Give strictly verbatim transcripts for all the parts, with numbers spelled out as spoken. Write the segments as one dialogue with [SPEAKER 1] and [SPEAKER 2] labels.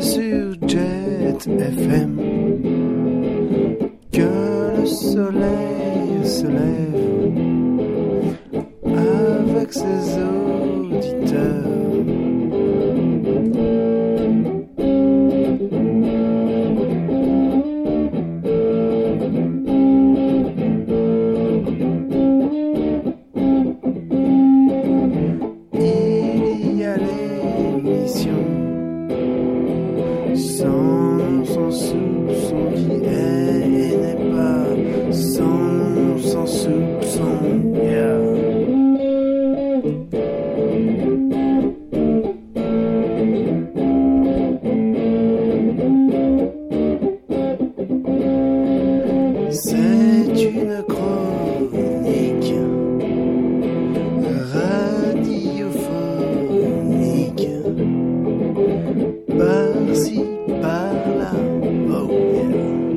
[SPEAKER 1] C'est sur Jet F M que le soleil se lève avec ses auditeurs. Il y a l'émission sans nom, sans soupçon, qui est et n'est pas, sans nom, sans soupçon, yeah. C'est une chronique radiophonique, par-ci, par-là, oh yeah.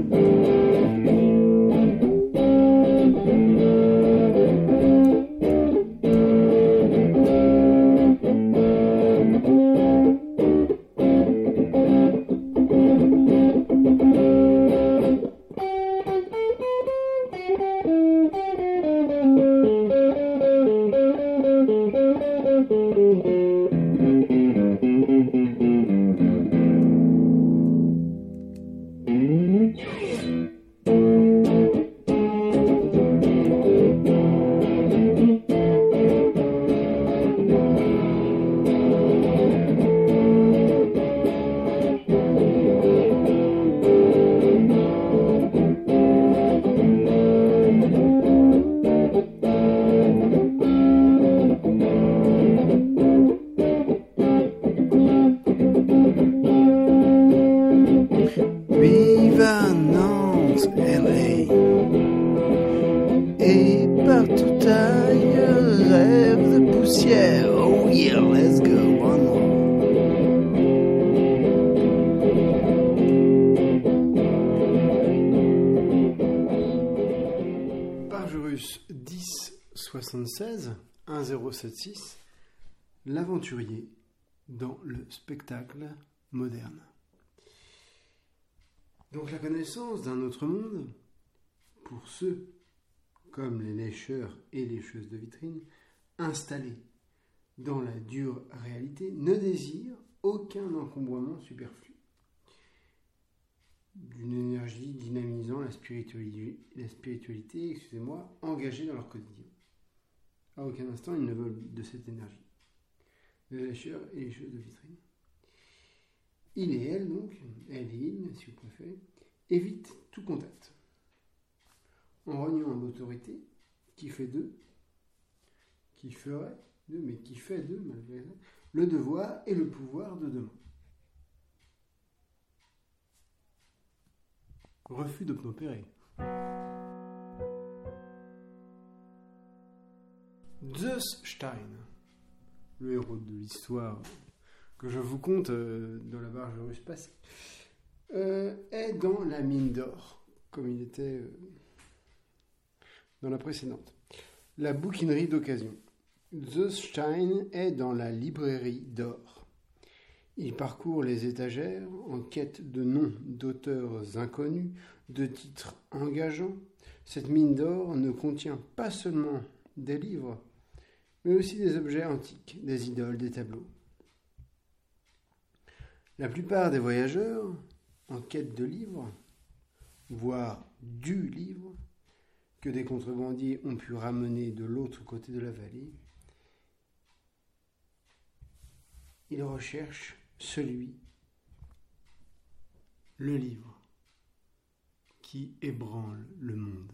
[SPEAKER 1] Viva Nantes, L A et partout ailleurs, rêve de poussière. Oh yeah, let's go, one more. Page russe dix soixante-seize un zéro sept six, l'aventurier dans le spectacle moderne. Donc la connaissance d'un autre monde, pour ceux, comme les lécheurs et lécheuses de vitrines, installés dans la dure réalité, ne désire aucun encombrement superflu. D'une énergie dynamisant la spiritualité, la spiritualité excusez-moi, engagée dans leur quotidien. À aucun instant, ils ne veulent de cette énergie. Les lécheurs et les lécheuses de vitrines. Il et elle, donc, elle et il, si vous préférez, évitent tout contact. En reniant l'autorité qui fait d'eux, qui ferait d'eux, mais qui fait d'eux, malgré ça, le devoir et le pouvoir de demain. Refus d'obtempérer. Zeus Stein, le héros de l'histoire que je vous conte euh, dans la barge russe passée, euh, est dans la mine d'or, comme il était euh, dans la précédente. La bouquinerie d'occasion. Zeus Stein est dans la librairie d'or. Il parcourt les étagères en quête de noms d'auteurs inconnus, de titres engageants. Cette mine d'or ne contient pas seulement des livres, mais aussi des objets antiques, des idoles, des tableaux. La plupart des voyageurs, en quête de livres, voire du livre, que des contrebandiers ont pu ramener de l'autre côté de la vallée, ils recherchent celui, le livre, qui ébranle le monde.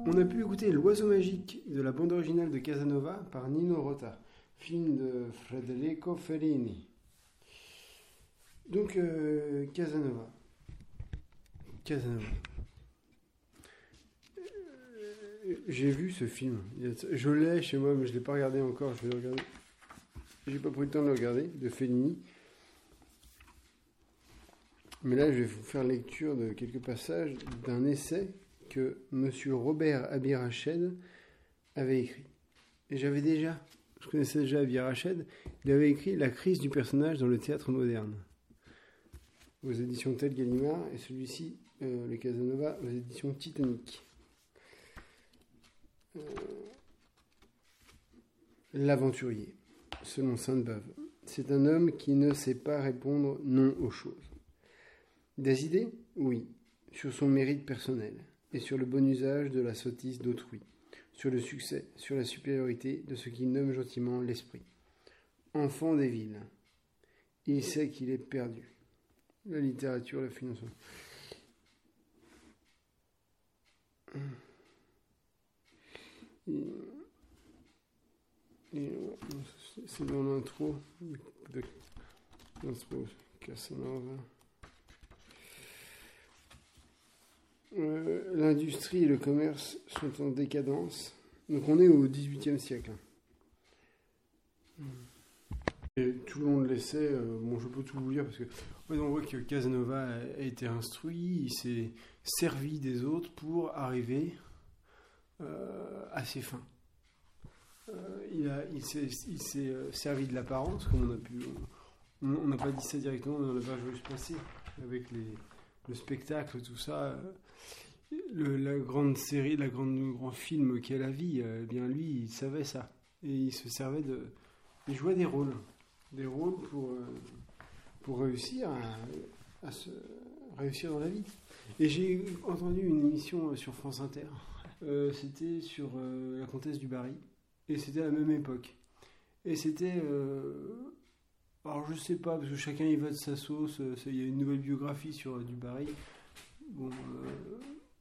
[SPEAKER 1] On a pu écouter L'Oiseau magique de la bande originale de Casanova par Nino Rota, film de Federico Fellini. Donc, euh, Casanova. Casanova. Euh, J'ai vu ce film. Je l'ai chez moi, mais je ne l'ai pas regardé encore. Je vais le regarder. J'ai pas pris le temps de le regarder, de Fellini. Mais là, je vais vous faire lecture de quelques passages d'un essai que M. Robert Abirached avait écrit. Et j'avais déjà, je connaissais déjà Abirached, il avait écrit La crise du personnage dans le théâtre moderne, aux éditions Tel Gallimard, et celui-ci, euh, le Casanova, aux éditions Titanic. Euh, L'aventurier, selon Sainte-Beuve, c'est un homme qui ne sait pas répondre non aux choses. Des idées ? Oui, sur son mérite personnel et sur le bon usage de la sottise d'autrui, sur le succès, sur la supériorité de ce qu'il nomme gentiment l'esprit. Enfant des villes, il sait qu'il est perdu. La littérature, le financement. C'est dans l'intro de l'intro Casanova. Euh, l'industrie et le commerce sont en décadence. Donc on est au dix-huitième siècle. Et tout le monde l'essaie. Euh, bon, je peux tout vous lire parce que ouais, on voit que Casanova a, a été instruit, il s'est servi des autres pour arriver euh, à ses fins. Euh, il, a, il s'est, il s'est euh, servi de l'apparence, comme on a pu. On n'a pas dit ça directement dans la page juste passée, avec les, le spectacle, tout ça. Le, la grande série, la grande, le grand film qu'est la vie, eh bien lui, il savait ça. Et il se servait de. Il jouait des rôles. Des rôles pour, euh, pour réussir à, à se réussir dans la vie. Et j'ai entendu une émission sur France Inter. Euh, c'était sur euh, la comtesse du Barry. Et c'était à la même époque. Et c'était. Euh, alors je sais pas, parce que chacun y va de sa sauce. Il y a une nouvelle biographie sur euh, du Barry. Bon. Euh,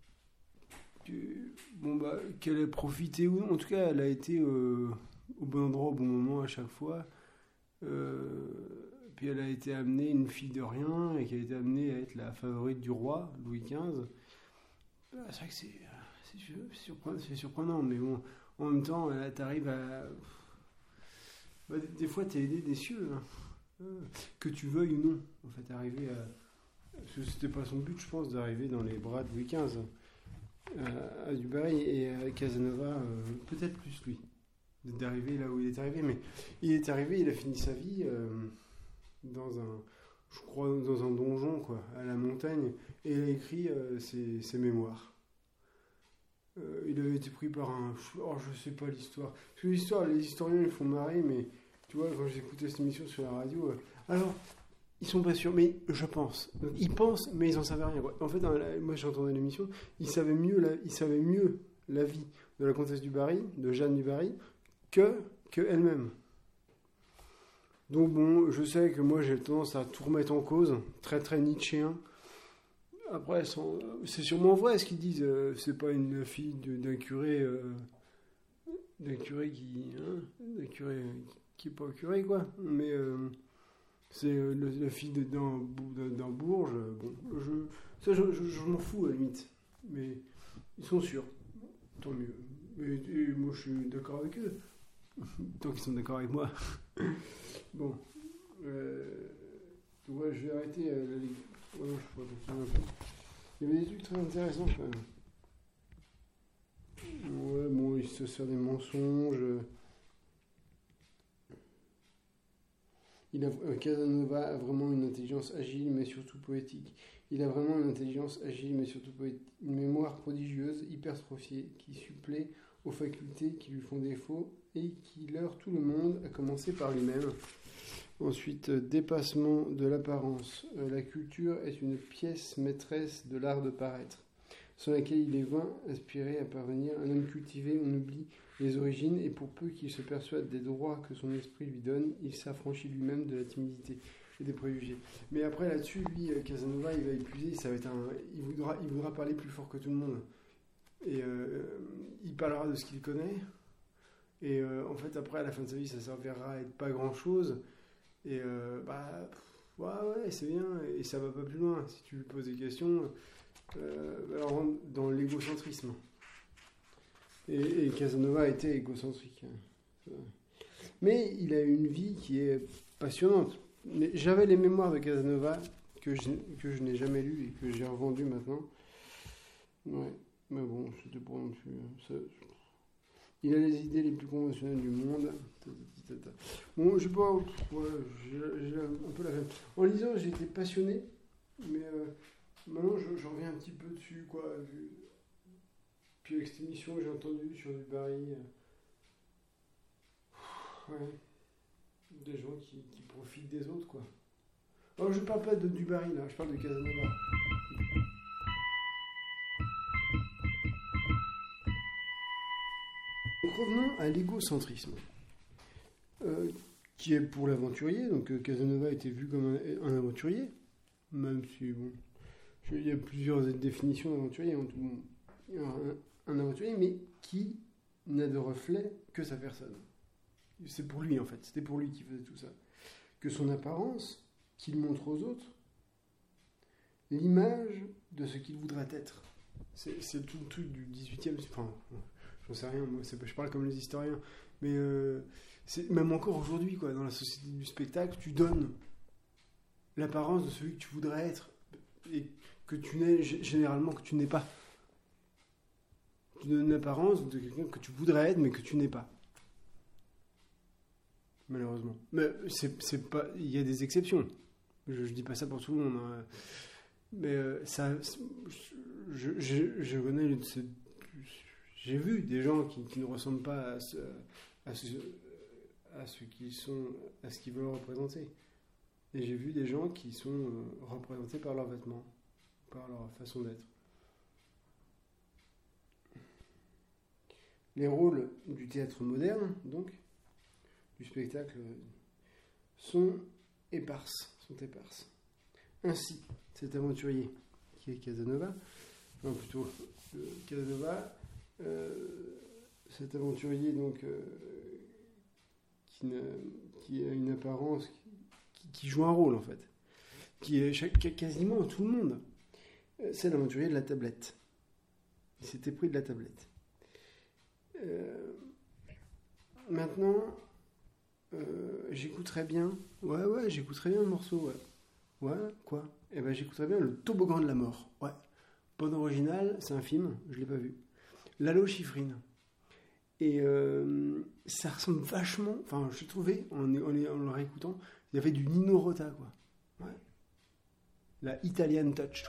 [SPEAKER 1] Bon bah qu'elle ait profité ou non, en tout cas elle a été euh, au bon endroit au bon moment à chaque fois, euh, puis elle a été amenée une fille de rien et qui a été amenée à être la favorite du roi Louis quinze. Bah, c'est vrai que c'est, c'est, c'est, surprenant, c'est surprenant, mais bon, en même temps là, t'arrives à bah, des, des fois t'es aidé des cieux, hein. Que tu veuilles ou non, en fait, arriver à, parce que c'était pas son but, je pense, d'arriver dans les bras de Louis quinze. Euh, à du Barry et à Casanova, euh, peut-être plus lui, d'arriver là où il est arrivé. Mais il est arrivé, il a fini sa vie euh, dans un, je crois, dans un donjon, quoi, à la montagne, et il a écrit euh, ses, ses mémoires. Euh, il avait été pris par un, oh, je sais pas l'histoire. Parce que l'histoire, les historiens ils font marrer, mais tu vois, quand j'écoutais cette émission sur la radio, euh, alors. Ils sont pas sûrs, mais je pense. Donc, ils pensent, mais ils en savent rien. En fait, la, moi j'entendais l'émission, ils savaient mieux la, ils savaient mieux la vie de la comtesse du Barry, de Jeanne du Barry, que, que elle-même. Donc bon, je sais que moi j'ai tendance à tout remettre en cause, très très nietzschéen. Après, sans, c'est sûrement vrai ce qu'ils disent. Euh, c'est pas une fille de, d'un curé, euh, d'un curé qui, hein, d'un curé qui est pas curé quoi. Mais euh, c'est euh, le, la fille de, d'un, d'un Bourges. Bon, je, ça, je, je, je m'en fous à la limite. Mais ils sont sûrs. Tant mieux. Mais, et moi, je suis d'accord avec eux. Tant qu'ils sont d'accord avec moi. Bon. Euh, ouais, je vais arrêter euh, la lecture. Ouais, non, je peux continuer un peu. Il y avait des trucs très intéressants quand même. Ouais, bon, il se sert des mensonges. Il a, euh, Casanova a vraiment une intelligence agile, mais surtout poétique. Il a vraiment une intelligence agile, mais surtout poétique. Une mémoire prodigieuse, hypertrophiée, qui supplée aux facultés qui lui font défaut et qui leurre tout le monde, à commencer par lui-même. Ensuite, euh, dépassement de l'apparence. Euh, la culture est une pièce maîtresse de l'art de paraître, sans laquelle il est vain aspirer à parvenir. Un homme cultivé, on oublie les origines, et pour peu qu'il se persuade des droits que son esprit lui donne, il s'affranchit lui-même de la timidité et des préjugés. Mais après, là-dessus, lui, Casanova, il va épuiser, ça va être un... il, voudra, il voudra parler plus fort que tout le monde. Et euh, il parlera de ce qu'il connaît. Et euh, en fait, après, à la fin de sa vie, ça servira à être pas grand-chose. Et euh, bah, ouais, ouais, c'est bien. Et ça va pas plus loin. Si tu lui poses des questions, euh, alors on rentre dans l'égocentrisme. Et, et Casanova a été égocentrique. Mais il a une vie qui est passionnante. Mais j'avais les mémoires de Casanova que je, que je n'ai jamais lues et que j'ai revendues maintenant. Ouais, mais bon, c'était pour non plus. Ça, il a les idées les plus conventionnelles du monde. Bon, je sais pas, ouais, j'ai, j'ai un peu la même. En lisant, j'ai été passionné, mais euh, maintenant je, je reviens un petit peu dessus, quoi. Puis avec cette émission que j'ai entendue sur du Barry, euh, ouais, des gens qui, qui profitent des autres, quoi. Alors je parle pas de du Barry là, je parle de Casanova. Donc revenons à l'égocentrisme, euh, qui est pour l'aventurier. Donc euh, Casanova a été vu comme un, un aventurier, même si bon, je, il y a plusieurs définitions d'aventurier. En tout, bon, un, un aventurier, mais qui n'a de reflet que sa personne. C'est pour lui en fait, c'était pour lui qu'il faisait tout ça. Que son apparence, qu'il montre aux autres, l'image de ce qu'il voudrait être. C'est, c'est tout le truc du dix-huitième, enfin, j'en sais rien, moi, c'est, je parle comme les historiens, mais euh, c'est, même encore aujourd'hui, quoi, dans la société du spectacle, tu donnes l'apparence de celui que tu voudrais être, et que tu n'es, généralement, que tu n'es pas. Tu donnes l'apparence de quelqu'un que tu voudrais être, mais que tu n'es pas. Malheureusement. Mais c'est, c'est pas, il y a des exceptions. Je, je dis pas ça pour tout le monde. Hein. Mais euh, ça, je, je, je connais, j'ai vu des gens qui, qui ne ressemblent pas à ce, à ce, à ce qu'ils sont, à ce qu'ils veulent représenter. Et j'ai vu des gens qui sont euh, représentés par leurs vêtements, par leur façon d'être. Les rôles du théâtre moderne, donc, du spectacle, sont éparses, sont éparses. Ainsi, cet aventurier qui est Casanova, enfin plutôt euh, Casanova, euh, cet aventurier donc euh, qui, qui a une apparence, qui, qui joue un rôle en fait, qui est chaque, quasiment tout le monde, c'est l'aventurier de la tablette. Il s'était pris de la tablette. Euh, maintenant, euh, j'écouterais bien. Ouais, ouais, j'écouterais bien le morceau. Ouais, ouais quoi Eh ben, j'écouterais bien le Toboggan de la mort. Ouais, bon original, c'est un film, je l'ai pas vu. Lalo Schifrin. Et euh, ça ressemble vachement. Enfin, je trouvais en, en, en le réécoutant, il y avait du Nino Rota, quoi. Ouais. La Italian Touch.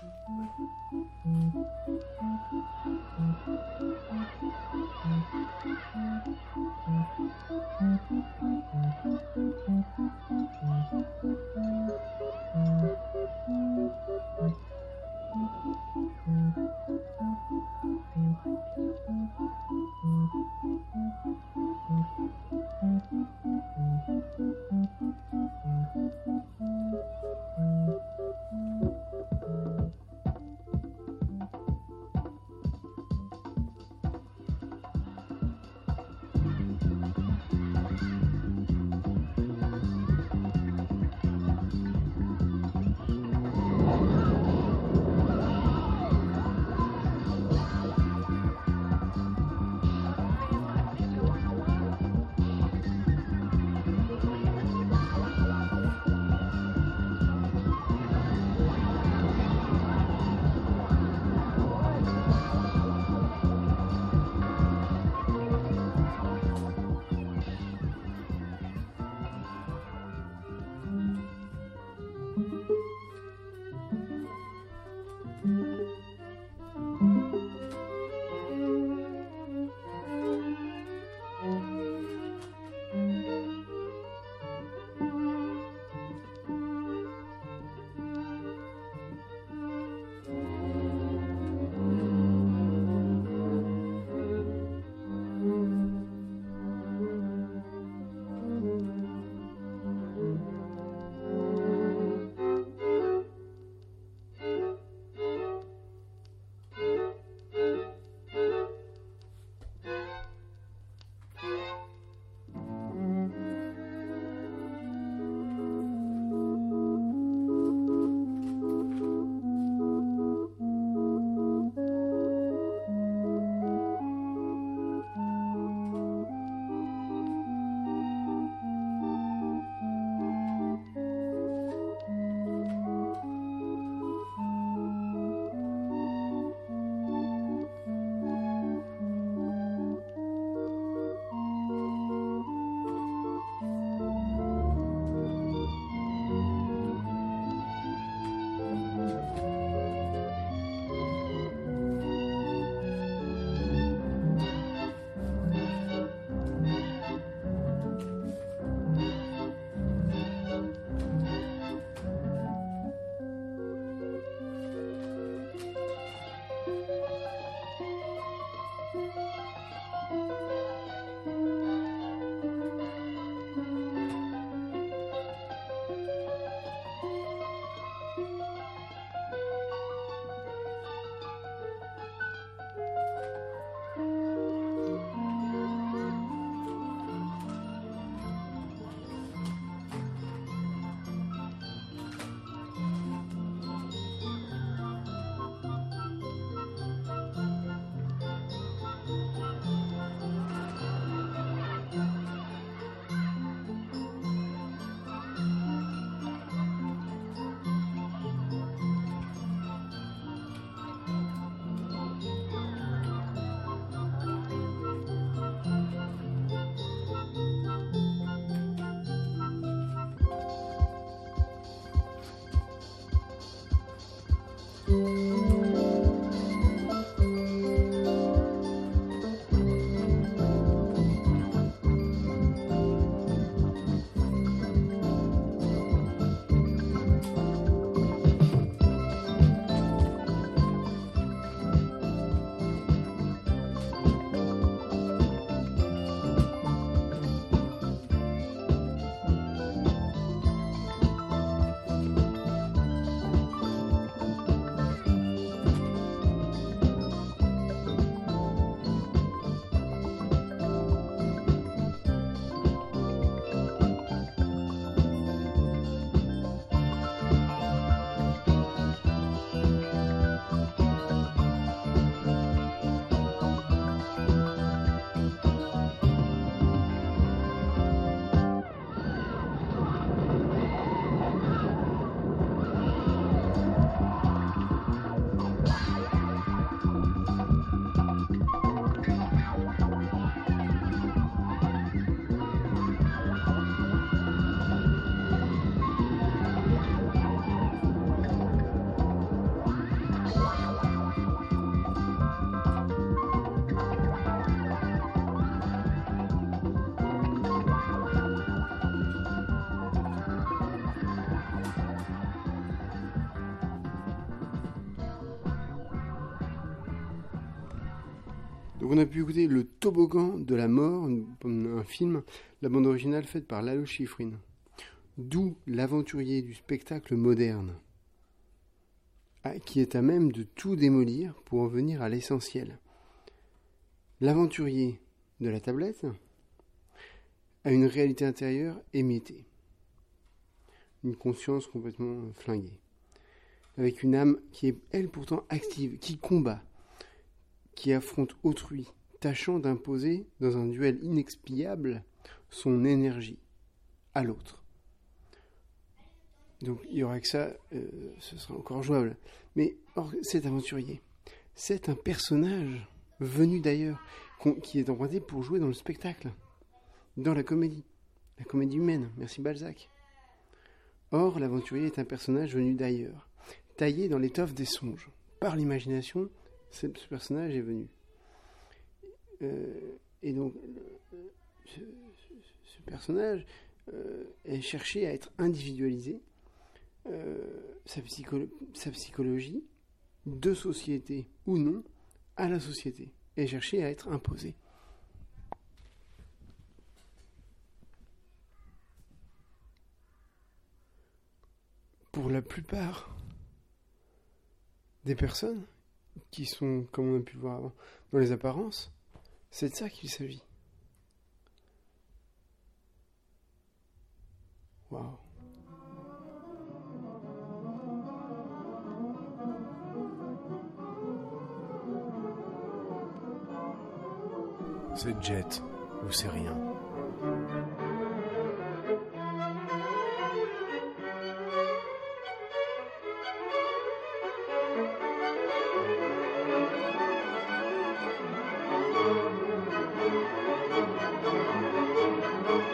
[SPEAKER 1] Donc on a pu écouter Le Toboggan de la mort, un film, la bande originale faite par Lalo Schifrin. D'où l'aventurier du spectacle moderne, qui est à même de tout démolir pour en venir à l'essentiel. L'aventurier de la tablette a une réalité intérieure émiettée, une conscience complètement flinguée, avec une âme qui est, elle, pourtant active, qui combat, qui affronte autrui, tâchant d'imposer, dans un duel inexpiable, son énergie à l'autre. Donc il y aura que ça, euh, ce sera encore jouable. Mais or, cet aventurier, c'est un personnage venu d'ailleurs, qui est emprunté pour jouer dans le spectacle, dans la comédie, la comédie humaine, merci Balzac. Or, l'aventurier est un personnage venu d'ailleurs, taillé dans l'étoffe des songes. Par l'imagination, ce personnage est venu. Euh, et donc, ce, ce, ce personnage euh, est cherché à être individualisé, euh, sa, psycholo- sa psychologie, de société ou non, à la société, est cherché à être imposé. Pour la plupart des personnes qui sont, comme on a pu le voir avant, dans les apparences, c'est de ça qu'il s'agit. Waouh.
[SPEAKER 2] C'est Jet ou c'est rien.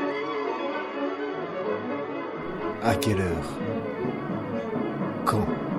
[SPEAKER 2] À quelle heure? Quand?